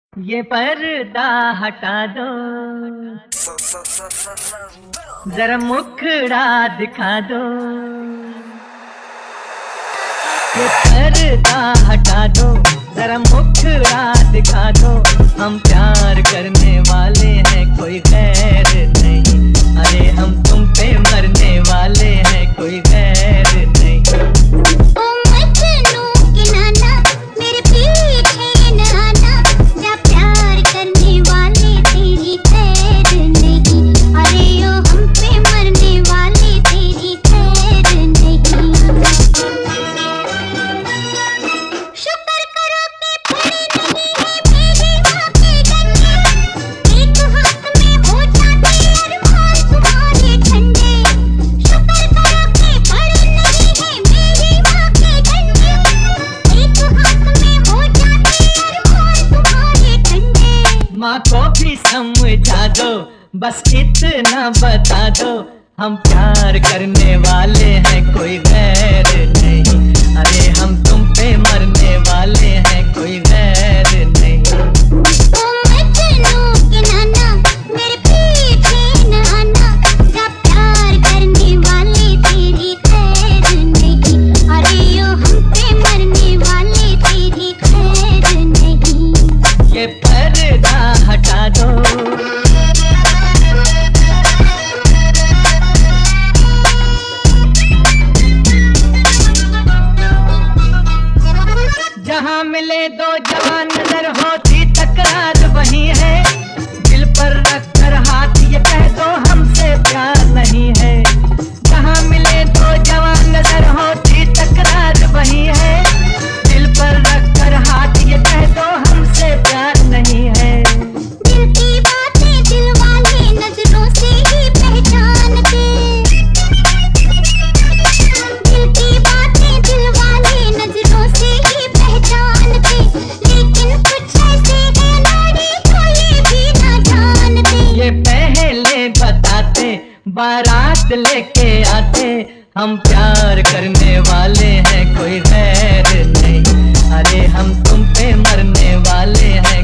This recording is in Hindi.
ये पर्दा हटा दो, जरा मुखड़ा दिखा दो। ये पर्दा हटा दो, जरा मुखड़ा दिखा दो। हम प्यार करने वाले हैं, कोई गैर नहीं। अरे हम तुम पे मरने वाले हैं, कोई गैर नहीं। माँ को भी समझा दो, बस इतना बता दो। हम प्यार करने वाले हैं, कोई गैर नहीं। अरे हम तुम पे मरने वाले हैं, कोई गैर नहीं। ये पर्दा हटा दो। जहाँ मिले दो जवान नजर होती तकरार वही है। दिल पर रख कर हाथ ये कह दो हमसे प्यार नहीं है। जहाँ मिले दो जवान नजर होती तकरार वही है। दिल पर रख कर हाथ ये कह दो हमसे प्यार नहीं है। दिल की बातें दिल वाले नजरों से ही पहचानते। दिल की बातें दिल वाले नजरों से ही पहचानते। लेकिन कुछ ऐसे हैं नाड़ी को ये भी ना जानते। ये पहले बताते, बारात लेके आते। हम प्यार करने वाले हैं, कोई गैर नहीं। अरे हम तुम पे मरने वाले हैं,